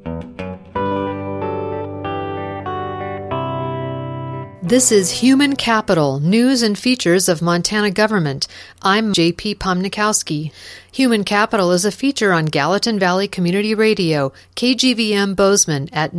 This is Human Capital, News and Features of Montana Government. I'm J.P. Pomnikowski. Human Capital is a feature on Gallatin Valley Community Radio, KGVM Bozeman at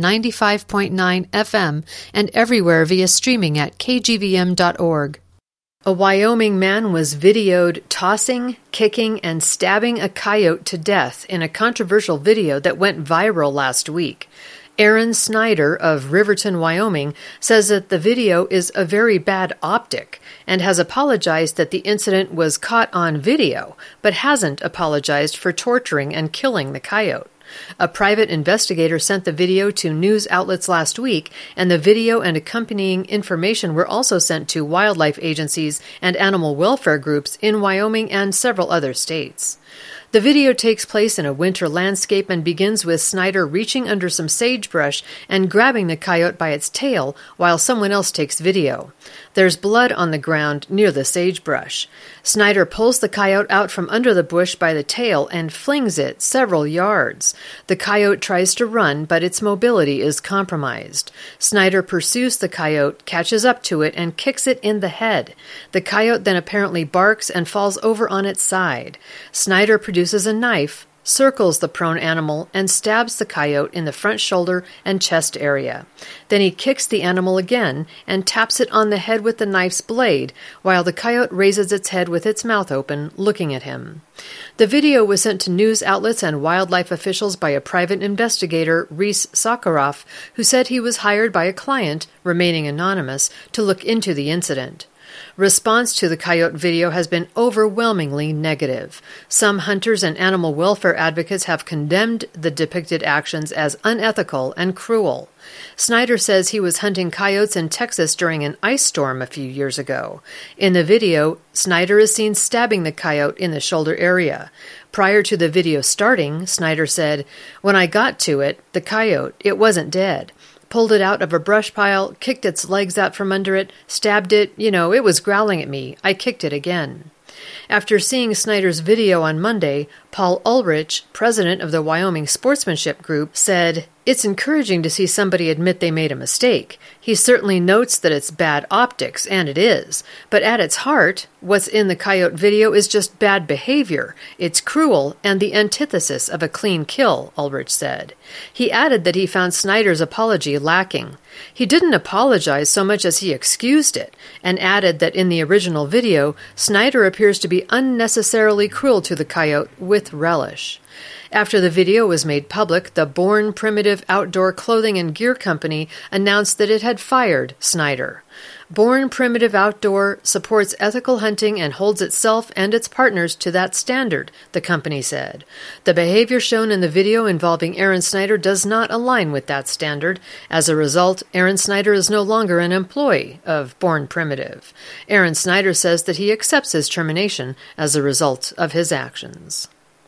95.9 FM and everywhere via streaming at kgvm.org. A Wyoming man was videoed tossing, kicking, and stabbing a coyote to death in a controversial video that went viral last week. Aaron Snyder of Riverton, Wyoming, says that the video is a very bad optic and has apologized that the incident was caught on video, but hasn't apologized for torturing and killing the coyote. A private investigator sent the video to news outlets last week, and the video and accompanying information were also sent to wildlife agencies and animal welfare groups in Wyoming and several other states. The video takes place in a winter landscape and begins with Snyder reaching under some sagebrush and grabbing the coyote by its tail while someone else takes video. There's blood on the ground near the sagebrush. Snyder pulls the coyote out from under the bush by the tail and flings it several yards. The coyote tries to run, but its mobility is compromised. Snyder pursues the coyote, catches up to it, and kicks it in the head. The coyote then apparently barks and falls over on its side. Snyder produces a knife, circles the prone animal, and stabs the coyote in the front shoulder and chest area. Then he kicks the animal again and taps it on the head with the knife's blade, while the coyote raises its head with its mouth open, looking at him. The video was sent to news outlets and wildlife officials by a private investigator, Reese Sakharoff, who said he was hired by a client, remaining anonymous, to look into the incident. Response to the coyote video has been overwhelmingly negative. Some hunters and animal welfare advocates have condemned the depicted actions as unethical and cruel. Snyder says he was hunting coyotes in Texas during an ice storm a few years ago. In the video, Snyder is seen stabbing the coyote in the shoulder area. Prior to the video starting, Snyder said, "When I got to it, the coyote, it wasn't dead. Pulled it out of a brush pile, kicked its legs out from under it, stabbed it. It was growling at me. I kicked it again." After seeing Snyder's video on Monday, Paul Ulrich, president of the Wyoming Sportsmanship Group, said, "It's encouraging to see somebody admit they made a mistake. He certainly notes that it's bad optics, and it is. But at its heart, what's in the coyote video is just bad behavior. It's cruel and the antithesis of a clean kill," Ulrich said. He added that he found Snyder's apology lacking. He didn't apologize so much as he excused it, and added that in the original video, Snyder appears to be unnecessarily cruel to the coyote with relish. After the video was made public, the Born Primitive Outdoor Clothing and Gear Company announced that it had fired Snyder. Born Primitive Outdoor supports ethical hunting and holds itself and its partners to that standard, the company said. The behavior shown in the video involving Aaron Snyder does not align with that standard. As a result, Aaron Snyder is no longer an employee of Born Primitive. Aaron Snyder says that he accepts his termination as a result of his actions.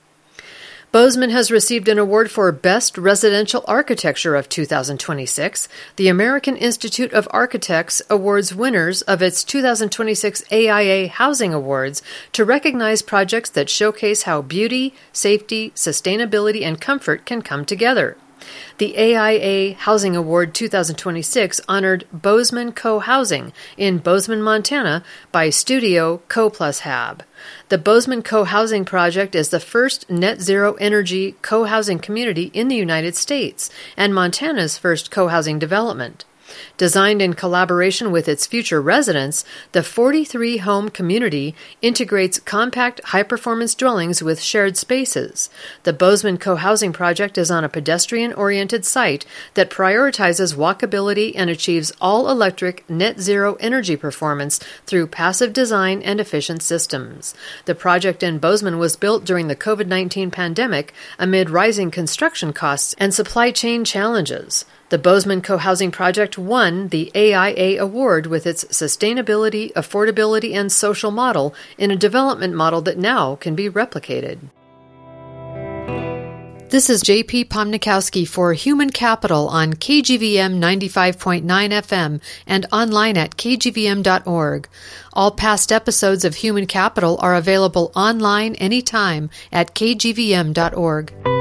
Bozeman has received an award for Best Residential Architecture of 2026. The American Institute of Architects awards winners of its 2026 AIA Housing Awards to recognize projects that showcase how beauty, safety, sustainability, and comfort can come together. The AIA Housing Award 2026 honored Bozeman Co-Housing in Bozeman, Montana by Studio Co+Hab. The Bozeman Co-Housing Project is the first net-zero energy co-housing community in the United States and Montana's first co-housing development. Designed in collaboration with its future residents, the 43-home community integrates compact, high-performance dwellings with shared spaces. The Bozeman Co-Housing Project is on a pedestrian-oriented site that prioritizes walkability and achieves all-electric, net-zero energy performance through passive design and efficient systems. The project in Bozeman was built during the COVID-19 pandemic amid rising construction costs and supply chain challenges. The Bozeman Co-Housing Project won the AIA Award with its sustainability, affordability, and social model in a development model that now can be replicated. This is J.P. Pomnikowski for Human Capital on KGVM 95.9 FM and online at kgvm.org. All past episodes of Human Capital are available online anytime at kgvm.org.